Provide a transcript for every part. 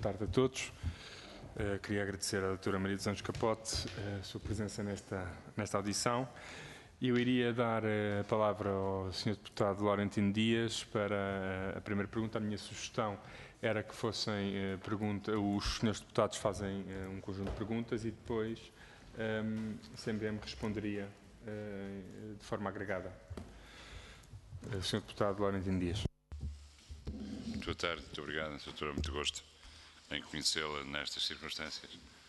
tarde a todos. Queria agradecer à doutora Maria dos Anjos Capote a sua presença nesta audição. Eu iria dar a palavra ao Sr. Deputado Laurentino Dias para a primeira pergunta. A minha sugestão era que fossem os senhores deputados fazem um conjunto de perguntas e depois a CMVM responderia de forma agregada. Sr. Deputado Laurentino Dias. Muito boa tarde, muito obrigado, doutora, muito gosto em conhecê-la nestas circunstâncias.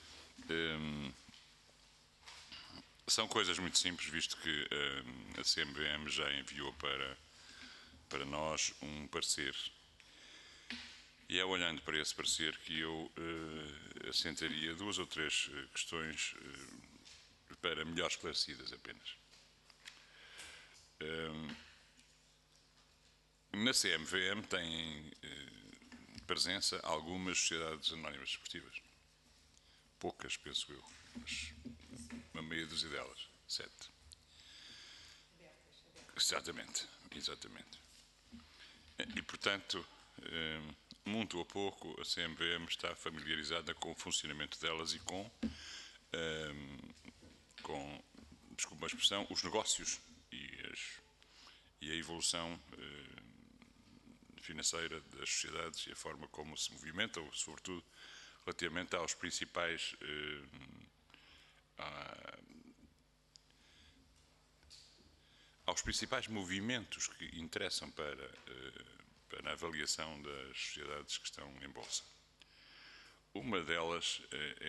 São coisas muito simples, visto que a CMVM já enviou para nós um parecer. E é olhando para esse parecer que eu assentaria duas ou três questões para melhor esclarecidas apenas. Na CMVM têm presença algumas sociedades anónimas desportivas. Poucas, penso eu, mas uma meia dúzia delas, 7. Exatamente. E, portanto, muito ou pouco, a CMVM está familiarizada com o funcionamento delas e com desculpa a expressão, os negócios e a evolução financeira das sociedades e a forma como se movimentam, sobretudo relativamente aos principais movimentos que interessam para a avaliação das sociedades que estão em bolsa. Uma delas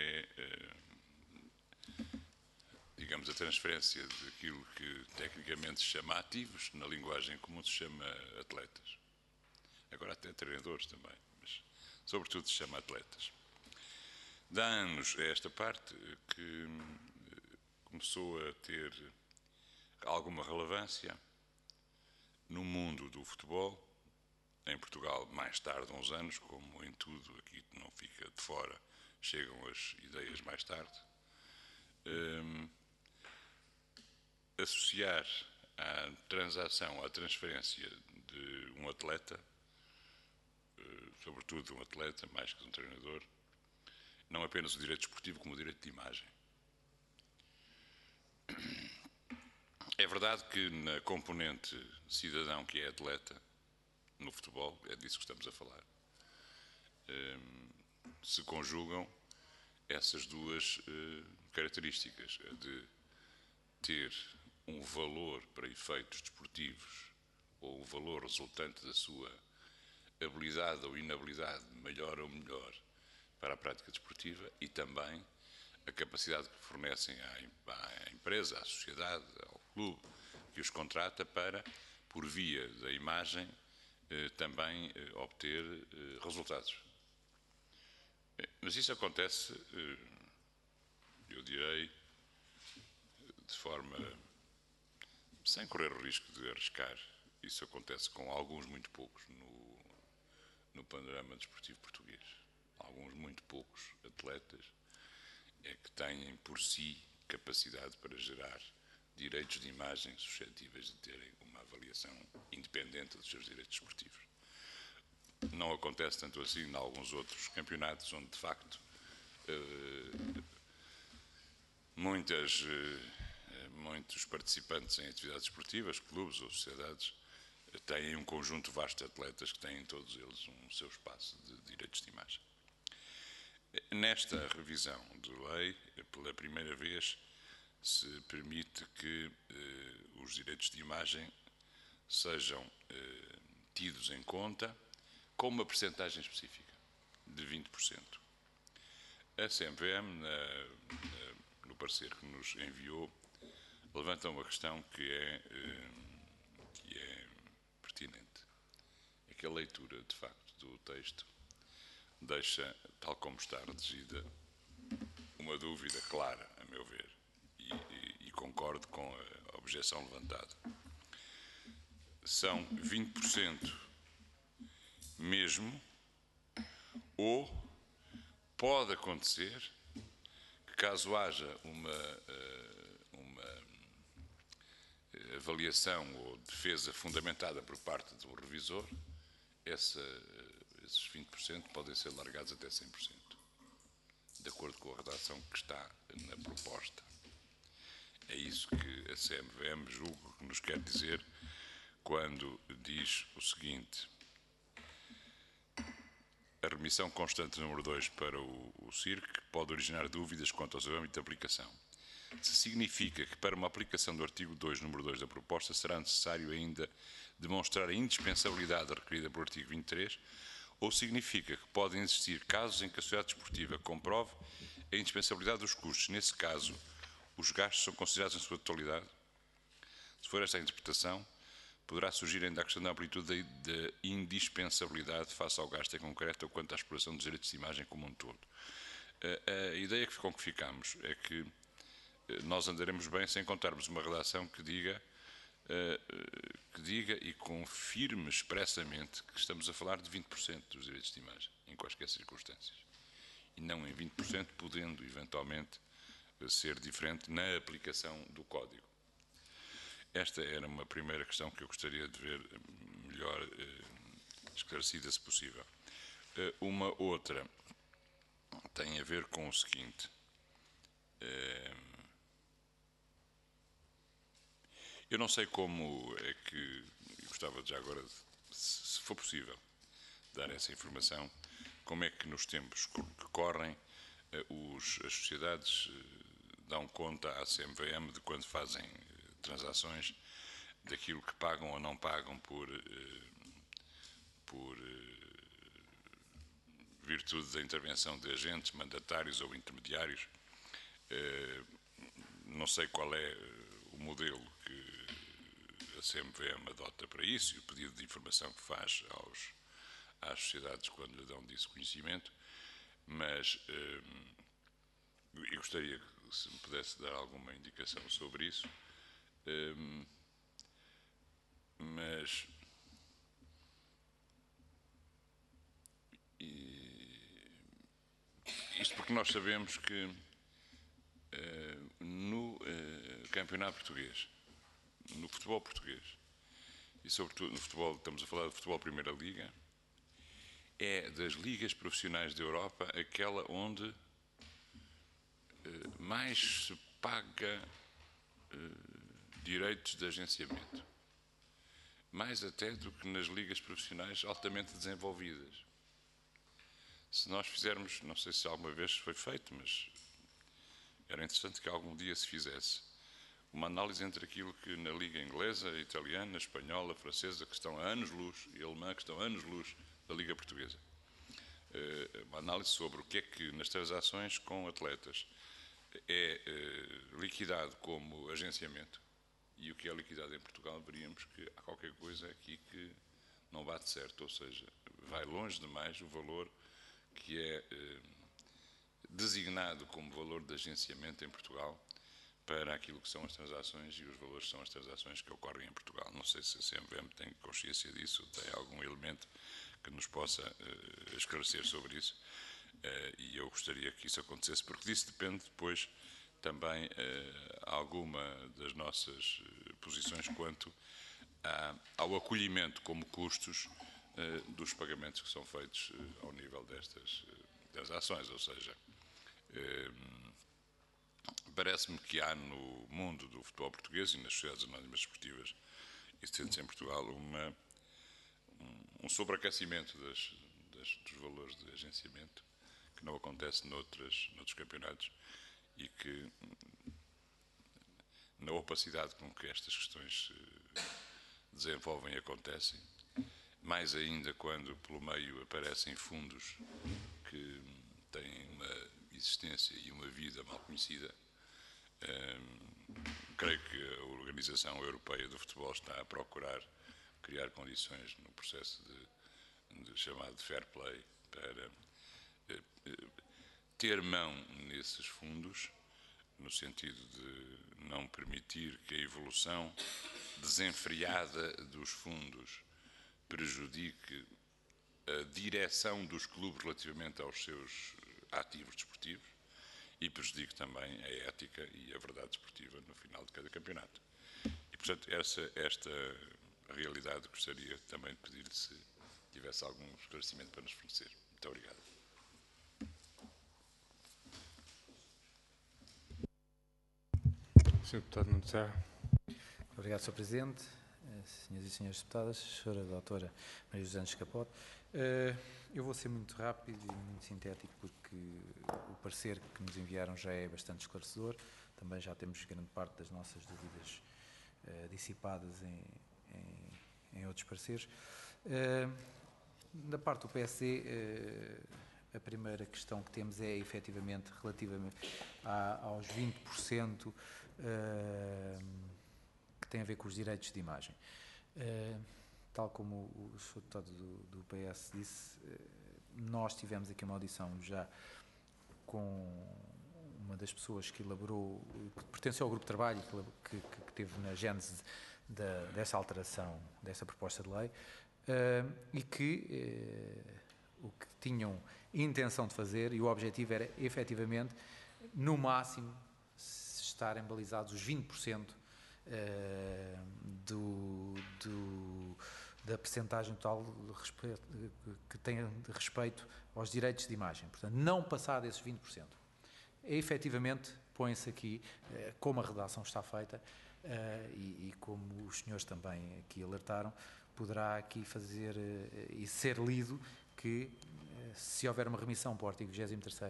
digamos, a transferência daquilo que tecnicamente se chama ativos, na linguagem comum se chama atletas. Agora até treinadores também, mas sobretudo se chama atletas. De há anos a esta parte que começou a ter alguma relevância no mundo do futebol, em Portugal mais tarde, uns anos, como em tudo, aqui não fica de fora, chegam as ideias mais tarde, associar à transação, à transferência de um atleta, sobretudo um atleta, mais que um treinador, não apenas o direito esportivo, como o direito de imagem. É verdade que na componente cidadão que é atleta, no futebol, é disso que estamos a falar, se conjugam essas duas características, a de ter um valor para efeitos desportivos ou o valor resultante da sua habilidade ou inabilidade, maior ou melhor, para a prática desportiva e também a capacidade que fornecem à empresa, à sociedade, ao clube que os contrata para, por via da imagem, também obter resultados. Mas isso acontece, eu direi, de forma sem correr o risco de arriscar. Isso acontece com alguns muito poucos no panorama desportivo português. Alguns muito poucos atletas é que têm por si capacidade para gerar direitos de imagem suscetíveis de terem uma avaliação independente dos seus direitos desportivos. Não acontece tanto assim em alguns outros campeonatos, onde de facto muitos participantes em atividades esportivas, clubes ou sociedades, têm um conjunto vasto de atletas que têm todos eles um seu espaço de direitos de imagem. Nesta revisão de lei, pela primeira vez, se permite que os direitos de imagem sejam tidos em conta com uma percentagem específica de 20%. A CMVM, no parecer que nos enviou, levanta uma questão que é pertinente. É que a leitura, de facto, do texto deixa, tal como está redigida, uma dúvida clara, a meu ver, e concordo com a objeção levantada. São 20% mesmo, ou pode acontecer que, caso haja uma avaliação ou defesa fundamentada por parte do revisor, esse esses 20% podem ser largados até 100%, de acordo com a redação que está na proposta. É isso que a CMVM julgo que nos quer dizer quando diz o seguinte: a remissão constante número 2 para o CIRC pode originar dúvidas quanto ao seu âmbito de aplicação. Se significa que para uma aplicação do artigo 2, número 2 da proposta, será necessário ainda demonstrar a indispensabilidade requerida pelo artigo 23, ou significa que podem existir casos em que a sociedade desportiva comprove a indispensabilidade dos custos. Nesse caso, os gastos são considerados em sua totalidade? Se for esta a interpretação, poderá surgir ainda a questão da amplitude da indispensabilidade face ao gasto em concreto ou quanto à exploração dos direitos de imagem como um todo. A ideia com que ficamos é que nós andaremos bem sem contarmos uma redação que diga e confirme expressamente que estamos a falar de 20% dos direitos de imagem, em quaisquer circunstâncias, e não em 20%, podendo eventualmente ser diferente na aplicação do Código. Esta era uma primeira questão que eu gostaria de ver melhor esclarecida, se possível. Uma outra tem a ver com o seguinte: eu não sei como é que, eu gostava já agora, se for possível, dar essa informação, como é que nos tempos que correm as sociedades dão conta à CMVM de quando fazem transações, daquilo que pagam ou não pagam por virtude da intervenção de agentes, mandatários ou intermediários. Não sei qual é o modelo que a CMVM adota para isso e o pedido de informação que faz às sociedades quando lhe dão disso conhecimento, mas eu gostaria que se me pudesse dar alguma indicação sobre isso. Mas isto porque nós sabemos que no campeonato português, no futebol português, e sobretudo no futebol, estamos a falar de futebol Primeira Liga, é das ligas profissionais da Europa aquela onde mais se paga direitos de agenciamento, mais até do que nas ligas profissionais altamente desenvolvidas. Se nós fizermos, não sei se alguma vez foi feito, mas era interessante que algum dia se fizesse uma análise entre aquilo que na liga inglesa, italiana, espanhola, francesa, que estão a anos-luz, e alemã, que estão a anos-luz da liga portuguesa. Uma análise sobre o que é que nas transações com atletas é liquidado como agenciamento e o que é liquidado em Portugal. Veríamos que há qualquer coisa aqui que não bate certo, ou seja, vai longe demais o valor que é designado como valor de agenciamento em Portugal para aquilo que são as transações e os valores que são as transações que ocorrem em Portugal. Não sei se a CMVM tem consciência disso, tem algum elemento que nos possa esclarecer sobre isso, e eu gostaria que isso acontecesse, porque disso depende depois também alguma das nossas posições quanto ao acolhimento como custos dos pagamentos que são feitos ao nível destas transações, ou seja, parece-me que há no mundo do futebol português e nas sociedades anónimas desportivas existentes em Portugal um sobreaquecimento dos valores de agenciamento que não acontece noutros campeonatos e que, na opacidade com que estas questões se desenvolvem e acontecem, mais ainda quando pelo meio aparecem fundos que têm uma existência e uma vida mal conhecida. Creio que a Organização Europeia do Futebol está a procurar criar condições no processo de chamado fair play para ter mão nesses fundos, no sentido de não permitir que a evolução desenfreada dos fundos prejudique a direção dos clubes relativamente aos seus ativos desportivos e prejudique também a ética e a verdade desportiva no final de cada campeonato. E, portanto, esta realidade gostaria também de pedir-lhe se tivesse algum esclarecimento para nos fornecer. Muito obrigado. Sr. Deputado Nuno Serra. Obrigado, Sr. Presidente, senhoras e senhores deputadas, Sra. Doutora Maria José Santos Capote. Eu vou ser muito rápido e muito sintético porque o parecer que nos enviaram já é bastante esclarecedor. Também já temos grande parte das nossas dúvidas dissipadas em outros pareceres. Da parte do PSD, a primeira questão que temos é efetivamente relativamente aos 20% que tem a ver com os direitos de imagem. Tal como o Sr. Deputado do PS disse, nós tivemos aqui uma audição já com uma das pessoas que elaborou, que pertence ao grupo de trabalho, que teve na gênese dessa alteração, dessa proposta de lei, e que o que tinham intenção de fazer, e o objetivo era efetivamente, no máximo, estarem balizados os 20% da percentagem total que tem de respeito aos direitos de imagem. Portanto, não passar desses 20%. Efetivamente, põe-se aqui, como a redação está feita, e como os senhores também aqui alertaram, poderá aqui fazer e ser lido que, se houver uma remissão para o artigo 23º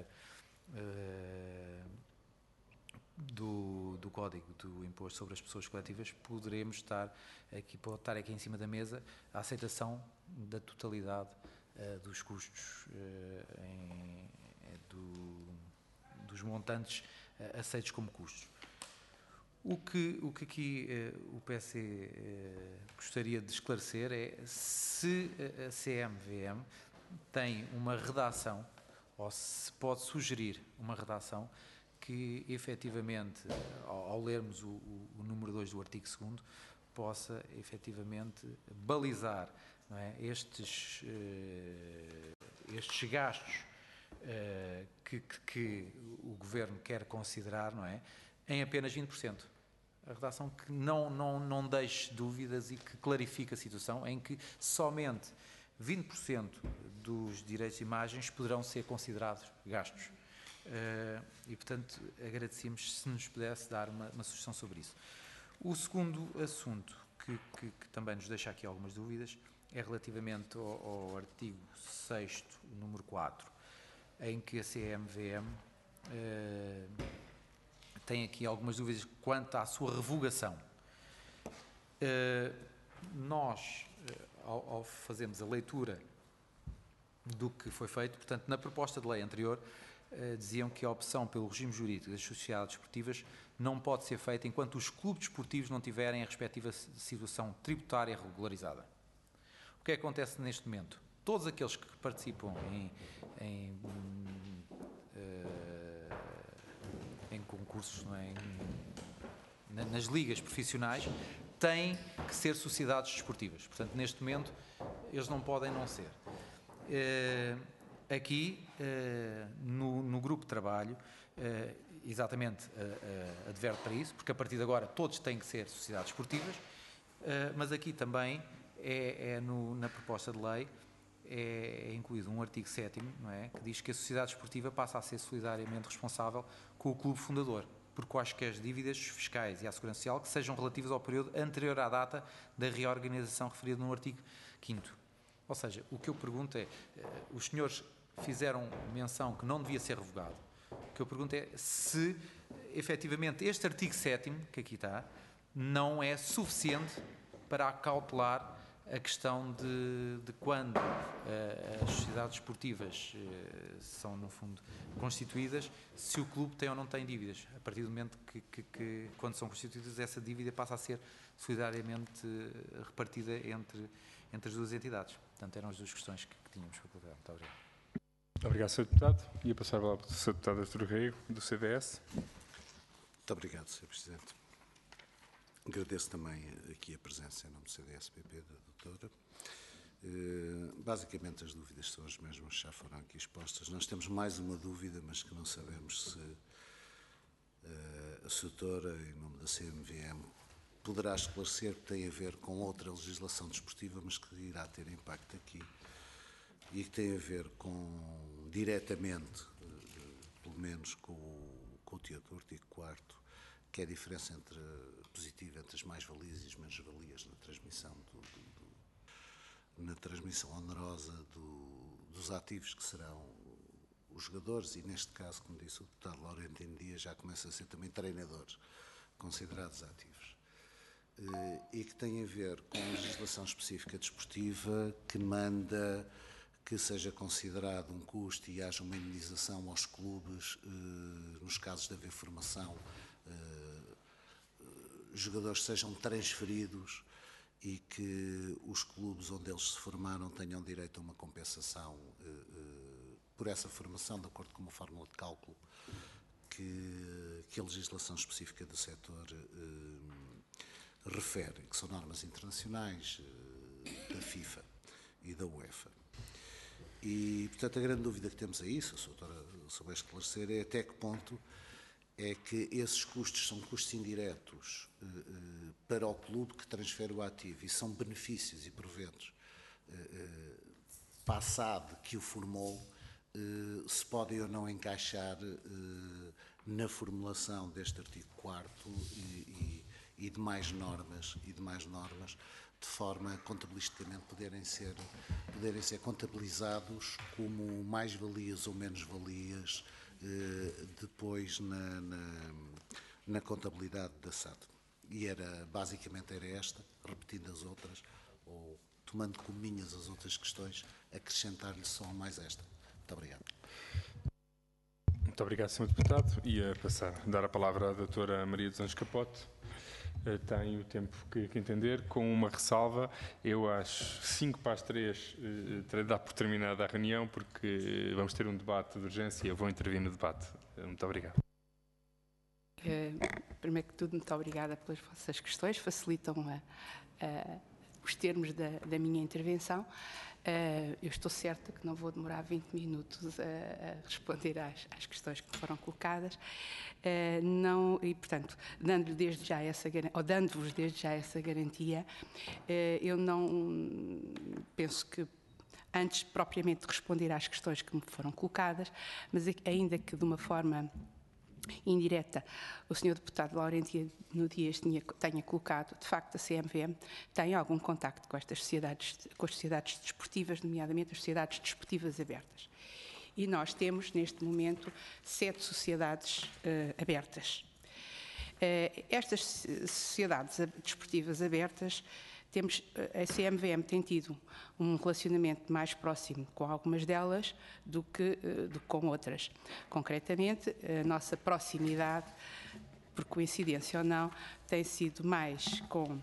do Código do Imposto sobre as Pessoas Coletivas, poderemos estar aqui em cima da mesa a aceitação da totalidade dos custos dos montantes aceitos como custos. O que aqui o PC gostaria de esclarecer é se a CMVM tem uma redação, ou se pode sugerir uma redação que efetivamente, ao lermos o número 2 do artigo 2º, possa efetivamente balizar, não é, estes gastos que o Governo quer considerar, não é, em apenas 20%. A redação que não deixe dúvidas e que clarifique a situação em que somente 20% dos direitos de imagens poderão ser considerados gastos. E, portanto, agradecíamos se nos pudesse dar uma sugestão sobre isso. O segundo assunto que também nos deixa aqui algumas dúvidas é relativamente ao artigo 6º, número 4, em que a CMVM tem aqui algumas dúvidas quanto à sua revogação. Nós, ao fazermos a leitura do que foi feito, portanto, na proposta de lei anterior, diziam que a opção pelo regime jurídico das sociedades esportivas não pode ser feita enquanto os clubes desportivos não tiverem a respectiva situação tributária regularizada. O que é que acontece neste momento? Todos aqueles que participam em concursos, não é, nas ligas profissionais, têm que ser sociedades desportivas. Portanto, neste momento, eles não podem não ser. Aqui, no grupo de trabalho, exatamente adverte para isso, porque a partir de agora todos têm que ser sociedades esportivas, mas aqui também na proposta de lei é incluído um artigo 7º, não é, que diz que a sociedade esportiva passa a ser solidariamente responsável com o clube fundador por quaisquer dívidas fiscais e à segurança social que sejam relativas ao período anterior à data da reorganização referida no artigo 5º. Ou seja, o que eu pergunto é, os senhores fizeram menção que não devia ser revogado. O que eu pergunto é se, efetivamente, este artigo 7º, que aqui está, não é suficiente para acautelar a questão de quando as sociedades esportivas são, no fundo, constituídas, se o clube tem ou não tem dívidas. A partir do momento que quando são constituídas, essa dívida passa a ser solidariamente repartida entre as duas entidades. Portanto, eram as duas questões que tínhamos para colocar. Muito obrigado. Obrigado, Sr. Deputado. Ia passar a palavra para o Sr. Deputado Artur Rego, do CDS. Muito obrigado, Sr. Presidente. Agradeço também aqui a presença em nome do CDS-PP da doutora. Basicamente as dúvidas são as mesmas que já foram aqui expostas. Nós temos mais uma dúvida, mas que não sabemos se a doutora, em nome da CMVM, poderá esclarecer que tem a ver com outra legislação desportiva, mas que irá ter impacto aqui e que tem a ver diretamente, pelo menos, com o teor artigo 4º, que é a diferença positiva entre as mais-valias e as menos-valias na transmissão onerosa dos ativos que serão os jogadores, e neste caso, como disse o deputado Laurentino Dias, já começa a ser também treinadores considerados ativos. E que tem a ver com a legislação específica desportiva que manda que seja considerado um custo e haja uma indenização aos clubes nos casos de haver formação, jogadores sejam transferidos e que os clubes onde eles se formaram tenham direito a uma compensação por essa formação, de acordo com uma fórmula de cálculo que a legislação específica do setor refere, que são normas internacionais da FIFA e da UEFA. E, portanto, a grande dúvida que temos é isso, a doutora souber esclarecer, é até que ponto é que esses custos são custos indiretos para o clube que transfere o ativo e são benefícios e proventos para a SAD que o formou, se podem ou não encaixar na formulação deste artigo 4º e demais normas, de forma a contabilisticamente poderem ser contabilizados como mais-valias ou menos-valias depois na contabilidade da SAD. E basicamente era esta, repetindo as outras, ou tomando como minhas as outras questões, acrescentar-lhe só mais esta. Muito obrigado. Muito obrigado, Sr. Deputado. E a dar a palavra à doutora Maria dos Anjos Capote. Tem o tempo que entender, com uma ressalva. Eu às 2:05 terei de dar por terminada a reunião, porque vamos ter um debate de urgência e eu vou intervir no debate. Muito obrigado. Primeiro que tudo, muito obrigada pelas vossas questões, facilitam os termos da minha intervenção. Eu estou certa que não vou demorar 20 minutos a responder às questões que foram colocadas. E, portanto, dando-vos desde já essa garantia, eu não penso que, antes propriamente de responder às questões que me foram colocadas, mas ainda que de uma forma indireta, o Sr. Deputado Laurentino Dias tenha colocado, de facto, a CMVM tem algum contacto com estas sociedades, com as sociedades desportivas, nomeadamente as sociedades desportivas abertas. E nós temos, neste momento, 7 sociedades abertas. Estas sociedades desportivas abertas, a CMVM tem tido um relacionamento mais próximo com algumas delas do que com outras. Concretamente, a nossa proximidade, por coincidência ou não, tem sido mais com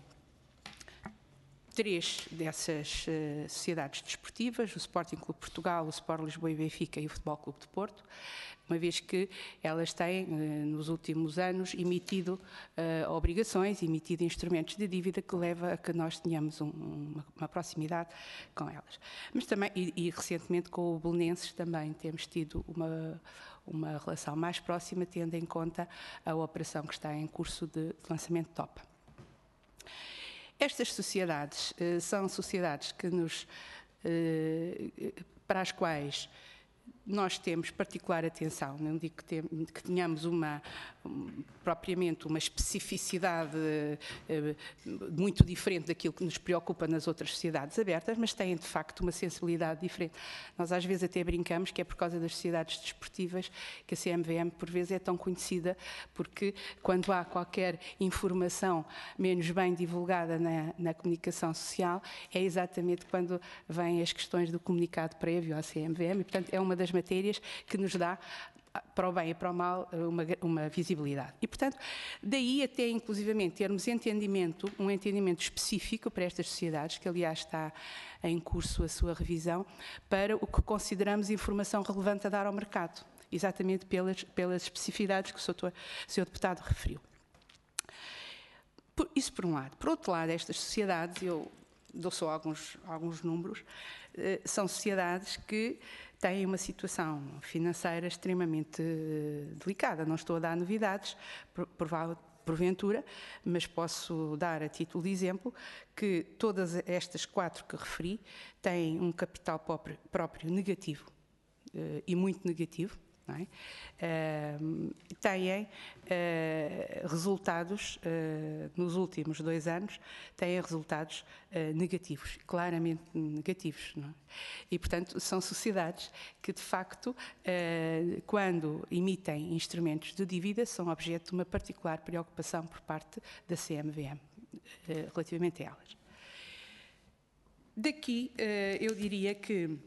3 dessas sociedades desportivas, o Sporting Clube Portugal, o Sport Lisboa e Benfica e o Futebol Clube de Porto, uma vez que elas têm, nos últimos anos, emitido obrigações, emitido instrumentos de dívida que leva a que nós tenhamos uma proximidade com elas. Mas também, e recentemente com o Belenenses também temos tido uma relação mais próxima, tendo em conta a operação que está em curso de lançamento de TOPA. Estas sociedades são sociedades para as quais nós temos particular atenção. Não digo que tenhamos propriamente uma especificidade muito diferente daquilo que nos preocupa nas outras sociedades abertas, mas têm, de facto, uma sensibilidade diferente. Nós, às vezes, até brincamos que é por causa das sociedades desportivas que a CMVM, por vezes, é tão conhecida, porque quando há qualquer informação menos bem divulgada na comunicação social, é exatamente quando vêm as questões do comunicado prévio à CMVM, e, portanto, é uma das matérias que nos dá, para o bem e para o mal, uma visibilidade. E, portanto, daí até, inclusivamente, termos um entendimento específico para estas sociedades, que, aliás, está em curso a sua revisão, para o que consideramos informação relevante a dar ao mercado, exatamente pelas especificidades que o Sr. Deputado referiu. Isso por um lado. Por outro lado, estas sociedades, eu dou só alguns números, são sociedades que têm uma situação financeira extremamente delicada. Não estou a dar novidades, porventura, mas posso dar a título de exemplo que todas estas 4 que referi têm um capital próprio negativo, e muito negativo, não é? Têm resultados, nos últimos 2 anos, têm resultados negativos, claramente negativos, não é? E, portanto, são sociedades que, de facto, quando emitem instrumentos de dívida, são objeto de uma particular preocupação por parte da CMVM, relativamente a elas. Daqui, eu diria que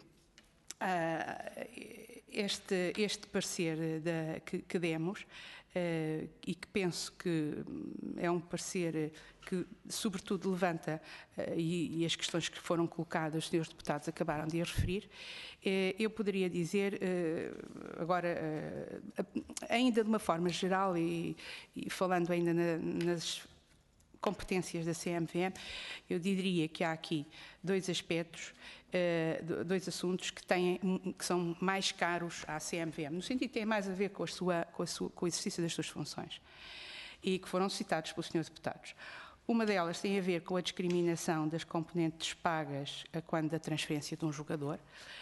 este parecer que demos, e que penso que é um parecer que, sobretudo, levanta, e as questões que foram colocadas, os senhores deputados acabaram de as referir, eu poderia dizer, agora, ainda de uma forma geral, e falando ainda nas competências da CMVM, eu diria que há aqui 2 aspectos, 2 assuntos que são mais caros à CMVM, no sentido que têm mais a ver com o exercício das suas funções, e que foram citados pelos senhores deputados. Uma delas tem a ver com a discriminação das componentes pagas a quando da transferência de um jogador.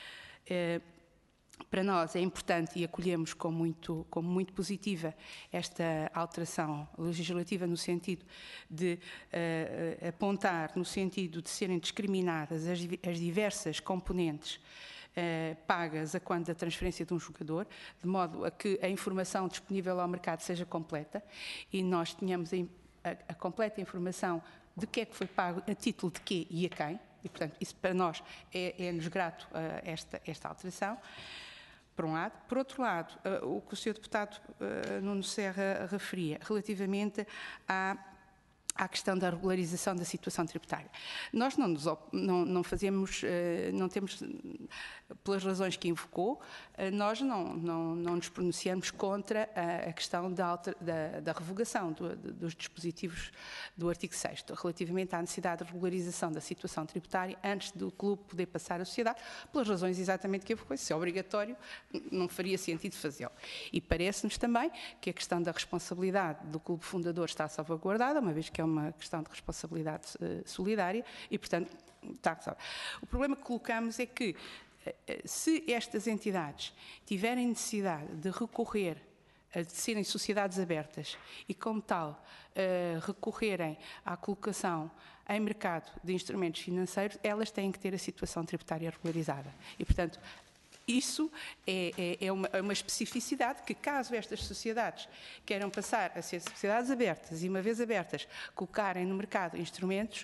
Para nós é importante e acolhemos como muito positiva esta alteração legislativa no sentido de apontar, no sentido de serem discriminadas as diversas componentes pagas a quando da transferência de um jogador, de modo a que a informação disponível ao mercado seja completa e nós tenhamos a completa informação de que é que foi pago, a título de quê e a quem, e portanto isso para nós é-nos grato esta alteração. Por um lado. Por outro lado, o que o Sr. Deputado Nuno Serra referia relativamente à questão da regularização da situação tributária. Nós não fazemos, não temos, pelas razões que invocou, nós não nos pronunciamos contra a questão da revogação dos dispositivos do artigo 6º, relativamente à necessidade de regularização da situação tributária antes do clube poder passar à sociedade, pelas razões exatamente que invocou. Se é obrigatório, não faria sentido fazê-lo. E parece-nos também que a questão da responsabilidade do clube fundador está salvaguardada, uma vez que é uma questão de responsabilidade solidária e, portanto, está resolvido. O problema que colocamos é que, se estas entidades tiverem necessidade de recorrer a serem sociedades abertas e, como tal, recorrerem à colocação em mercado de instrumentos financeiros, elas têm que ter a situação tributária regularizada. E, portanto, isso é uma especificidade que, caso estas sociedades queiram passar a ser sociedades abertas e, uma vez abertas, colocarem no mercado instrumentos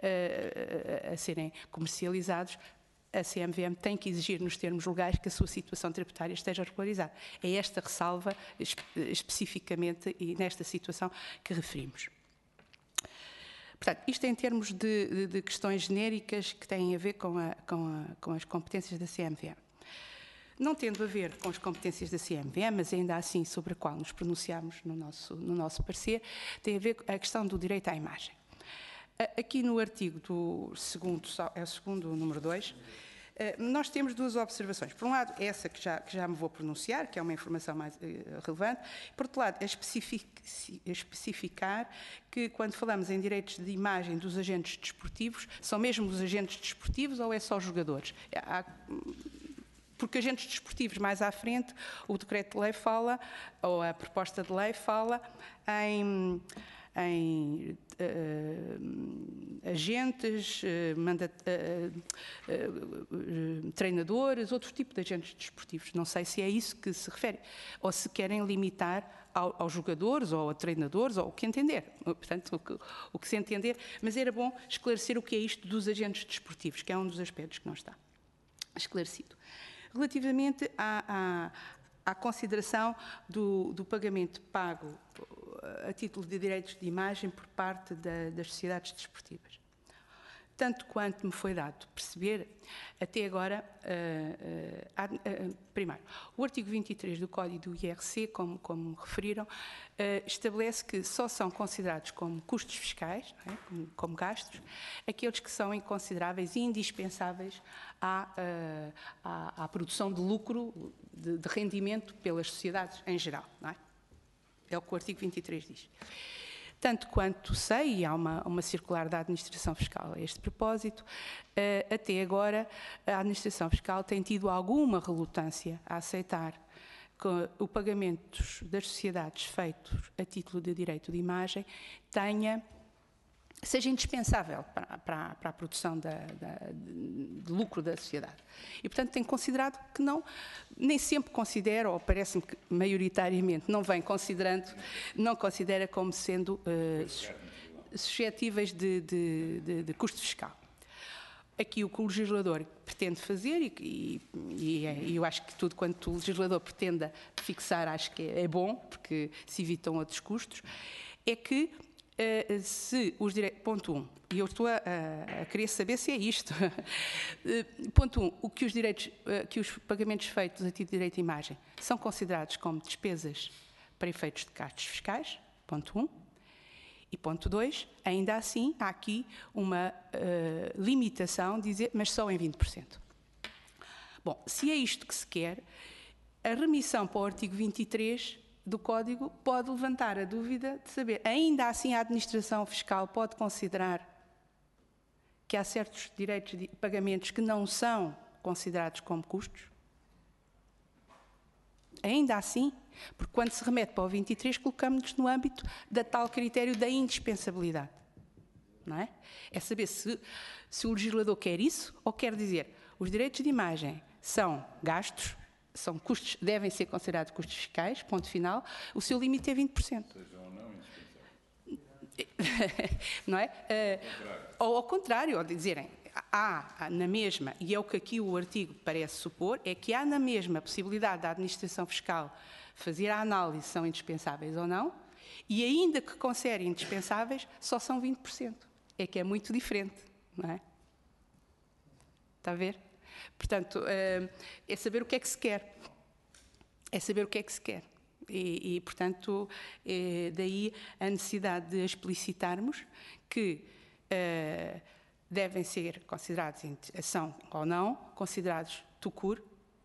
a serem comercializados, a CMVM tem que exigir nos termos legais que a sua situação tributária esteja regularizada. É esta ressalva, especificamente, e nesta situação que referimos. Portanto, isto em termos de questões genéricas que têm a ver com as competências da CMVM. Não tendo a ver com as competências da CMVM, mas ainda assim sobre a qual nos pronunciamos no nosso parecer, tem a ver com a questão do direito à imagem. Aqui no artigo do segundo número 2, nós temos 2 observações. Por um lado, essa que já me vou pronunciar, que é uma informação mais relevante. Por outro lado, especificar que, quando falamos em direitos de imagem dos agentes desportivos, são mesmo os agentes desportivos ou é só os jogadores? Porque agentes desportivos, mais à frente, o decreto de lei fala, ou a proposta de lei fala, em agentes, treinadores, outro tipo de agentes desportivos. Não sei se é isso que se refere, ou se querem limitar aos jogadores, ou a treinadores, ou o que entender. Portanto, o que se entender. Mas era bom esclarecer o que é isto dos agentes desportivos, que é um dos aspectos que não está esclarecido. Relativamente à consideração do pagamento pago a título de direitos de imagem por parte das sociedades desportivas. Tanto quanto me foi dado perceber, até agora, primeiro, o artigo 23 do Código do IRC, como referiram, estabelece que só são considerados como custos fiscais, não é? como gastos, aqueles que são inconsideráveis e indispensáveis à produção de lucro, de rendimento pelas sociedades em geral, não é? É o que o artigo 23 diz. Tanto quanto sei, e há uma circular da Administração Fiscal a este propósito, até agora a Administração Fiscal tem tido alguma relutância a aceitar que o pagamento das sociedades feitos a título de direito de imagem seja indispensável para a produção de lucro da sociedade. E, portanto, tem considerado que não, nem sempre considera, ou parece-me que maioritariamente não considera como sendo suscetíveis de custo fiscal. Aqui o que o legislador pretende fazer, e eu acho que tudo quanto o legislador pretenda fixar, acho que é bom, porque se evitam outros custos, é que se os direitos... Ponto 1. E eu estou a querer saber se é isto. Ponto 1. Que os pagamentos feitos a título de direito de imagem são considerados como despesas para efeitos de gastos fiscais. Ponto 1. E ponto 2. Ainda assim, há aqui uma limitação, dizer, mas só em 20%. Bom, se é isto que se quer, a remissão para o artigo 23 do Código pode levantar a dúvida de saber, ainda assim a Administração Fiscal pode considerar que há certos direitos de pagamentos que não são considerados como custos? Ainda assim, porque quando se remete para o 23, colocamos-nos no âmbito da tal critério da indispensabilidade. Não é? É saber se o legislador quer isso ou quer dizer os direitos de imagem são gastos, são custos, devem ser considerados custos fiscais, ponto final, o seu limite é 20%. Sejam ou não indispensáveis. Não é? Ou ao contrário, ou de dizerem, há na mesma, e é o que aqui o artigo parece supor, é que há na mesma possibilidade da Administração Fiscal fazer a análise se são indispensáveis ou não, e ainda que considerem indispensáveis, só são 20%. É que é muito diferente, não é? Está a ver? Portanto, é saber o que é que se quer. É saber o que é que se quer. E portanto, daí a necessidade de explicitarmos que devem ser considerados, são ou não, considerados tucur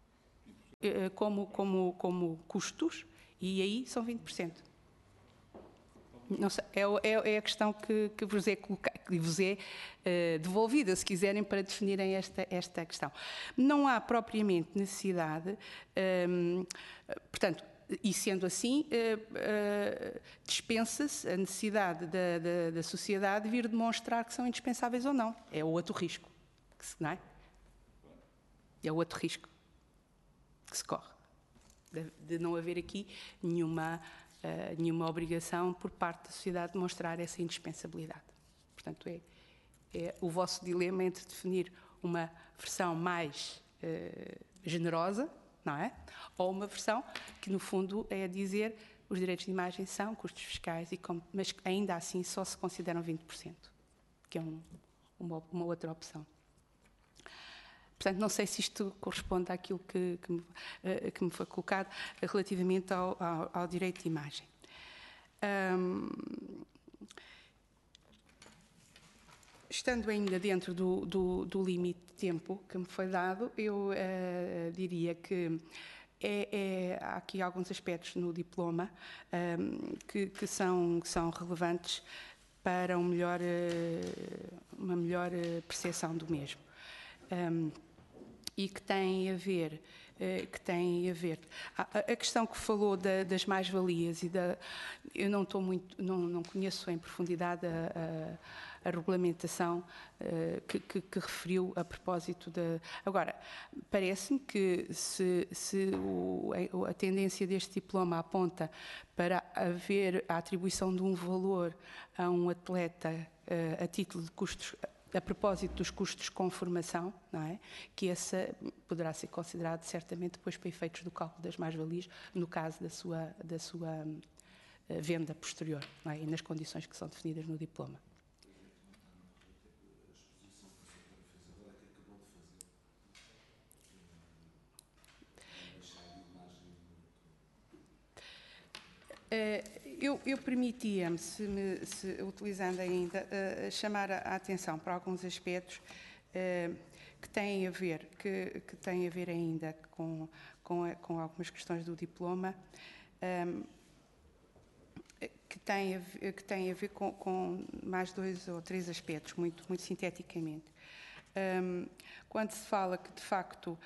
como custos, e aí são 20%. Não sei, é a questão que vos é devolvida, se quiserem, para definirem esta questão. Não há propriamente necessidade, portanto, e sendo assim, dispensa-se a necessidade da sociedade vir demonstrar que são indispensáveis ou não. É o outro risco, não é? É o outro risco que se corre, de não haver aqui nenhuma obrigação por parte da sociedade de mostrar essa indispensabilidade. Portanto, é o vosso dilema entre definir uma versão mais generosa, não é? Ou uma versão que, no fundo, é dizer os direitos de imagem são custos fiscais, mas ainda assim só se consideram 20%, que é uma outra opção. Portanto, não sei se isto corresponde àquilo que me foi colocado relativamente ao direito de imagem. Estando ainda dentro do limite de tempo que me foi dado, eu diria que há aqui alguns aspectos no diploma que são relevantes para uma melhor percepção do mesmo. E que têm a ver, a questão que falou das mais-valias eu não conheço em profundidade a regulamentação que referiu a propósito Agora, parece-me que se a tendência deste diploma aponta para haver a atribuição de um valor a um atleta a título de custos, a propósito dos custos com formação, não é? Que essa poderá ser considerado certamente depois para efeitos do cálculo das mais-valias, no caso da sua venda posterior, não é? E nas condições que são definidas no diploma. Eu permitia-me, utilizando ainda, chamar a atenção para alguns aspectos que têm a ver ainda com algumas questões do diploma. que tem a ver com mais 2 ou 3 aspectos, muito sinteticamente. Quando se fala que, de facto,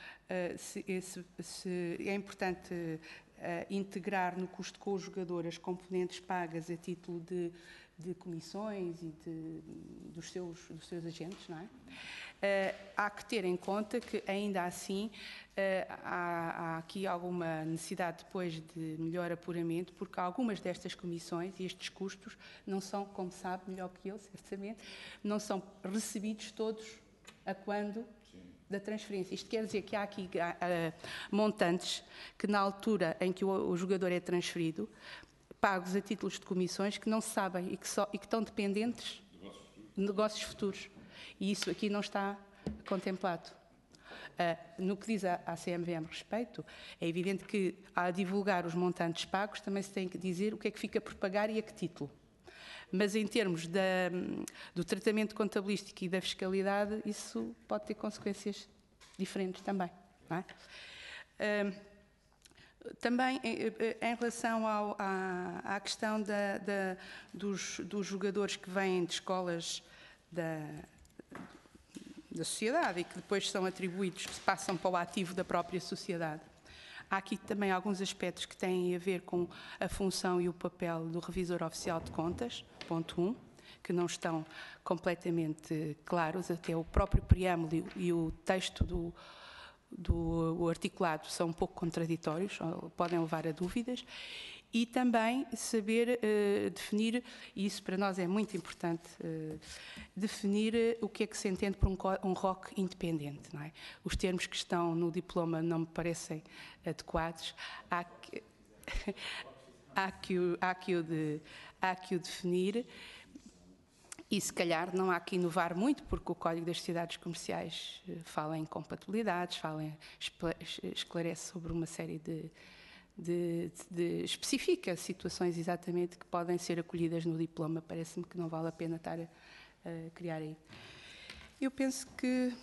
se é importante integrar no custo com o jogador as componentes pagas a título de comissões e dos seus agentes, não é? Há que ter em conta que, ainda assim, há aqui alguma necessidade depois de melhor apuramento, porque algumas destas comissões e estes custos não são, como sabe melhor que eu, certamente, não são recebidos todos a quando da transferência. Isto quer dizer que há aqui montantes que, na altura em que o jogador é transferido, pagos a títulos de comissões que não se sabem e que estão dependentes de negócios futuros. E isso aqui não está contemplado. No que diz à CMVM respeito, é evidente que, ao divulgar os montantes pagos, também se tem que dizer o que é que fica por pagar e a que título. Mas, em termos do tratamento contabilístico e da fiscalidade, isso pode ter consequências diferentes também, não é? Também, em relação à questão dos jogadores que vêm de escolas da sociedade e que depois são atribuídos, que se passam para o ativo da própria sociedade, há aqui também alguns aspectos que têm a ver com a função e o papel do Revisor Oficial de Contas, ponto 1, que não estão completamente claros, até o próprio preâmbulo e o texto do articulado são um pouco contraditórios, podem levar a dúvidas, e também saber definir, e isso para nós é muito importante, definir o que é que se entende por um ROC independente, não é? Os termos que estão no diploma não me parecem adequados, há que o definir. E, se calhar, não há que inovar muito, porque o Código das Sociedades Comerciais fala em compatibilidades, esclarece sobre uma série especifica situações exatamente que podem ser acolhidas no diploma. Parece-me que não vale a pena estar a criar aí. Eu penso que...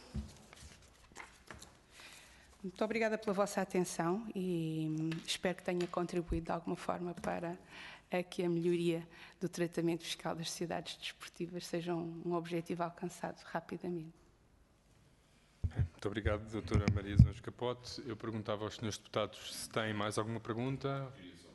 Muito obrigada pela vossa atenção e espero que tenha contribuído de alguma forma para que a melhoria do tratamento fiscal das sociedades desportivas seja um objetivo alcançado rapidamente. Muito obrigado, doutora Maria Zones Capote. Eu perguntava aos senhores deputados se têm mais alguma pergunta.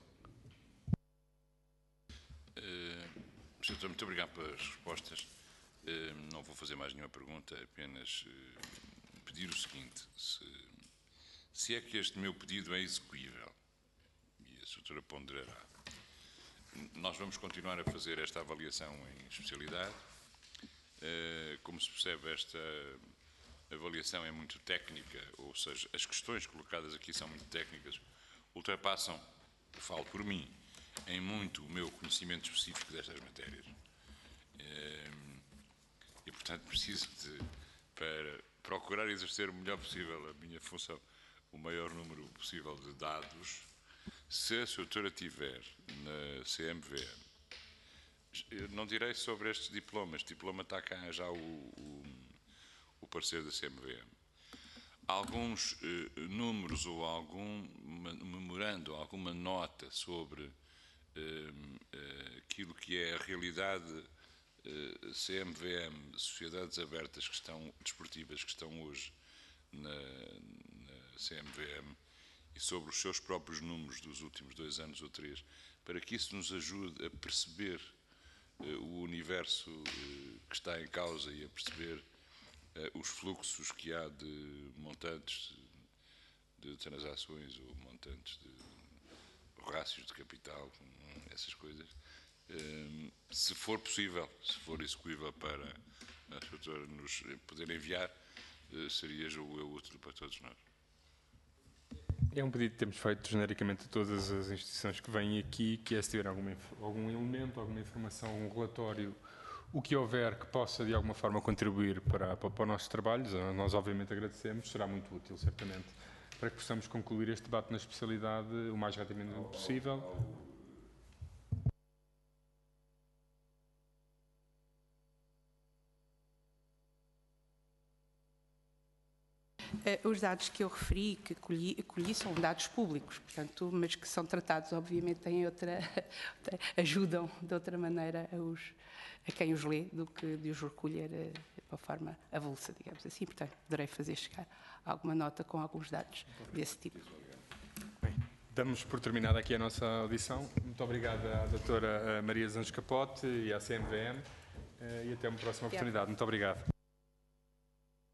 Doutor, muito obrigado pelas respostas. Não vou fazer mais nenhuma pergunta, apenas pedir o seguinte: se é que este meu pedido é execuível, e a doutora ponderará, nós vamos continuar a fazer esta avaliação em especialidade. Como se percebe, esta avaliação é muito técnica, ou seja, as questões colocadas aqui são muito técnicas, ultrapassam, falo por mim, em muito o meu conhecimento específico destas matérias. E, portanto, preciso para procurar exercer o melhor possível a minha função, o maior número possível de dados. Se a doutora tiver na CMVM, eu não direi sobre estes diplomas, este diploma está cá já o parecer da CMVM. Alguns números ou algum memorando, alguma nota sobre aquilo que é a realidade CMVM, sociedades abertas que estão desportivas, que estão hoje na CMVM, e sobre os seus próprios números dos últimos 2 anos ou 3, para que isso nos ajude a perceber o universo que está em causa e a perceber os fluxos que há de montantes de transações ou montantes de rácios de capital, essas coisas. Se for possível, se for execuível para a doutora nos poder enviar, seria, julgo eu, útil para todos nós. É um pedido que temos feito genericamente a todas as instituições que vêm aqui, que é se tiver algum elemento, alguma informação, algum relatório, o que houver que possa de alguma forma contribuir para os nossos trabalhos, nós obviamente agradecemos, será muito útil, certamente, para que possamos concluir este debate na especialidade o mais rapidamente possível. Os dados que eu referi, que colhi são dados públicos, portanto, mas que são tratados, obviamente, ajudam de outra maneira a quem os lê do que de os recolher de uma forma avulsa, digamos assim. Portanto, poderei fazer chegar alguma nota com alguns dados desse tipo. Bem, damos por terminada aqui a nossa audição. Muito obrigado à doutora Maria dos Anjos Capote e à CMVM e até uma próxima oportunidade. Muito obrigado.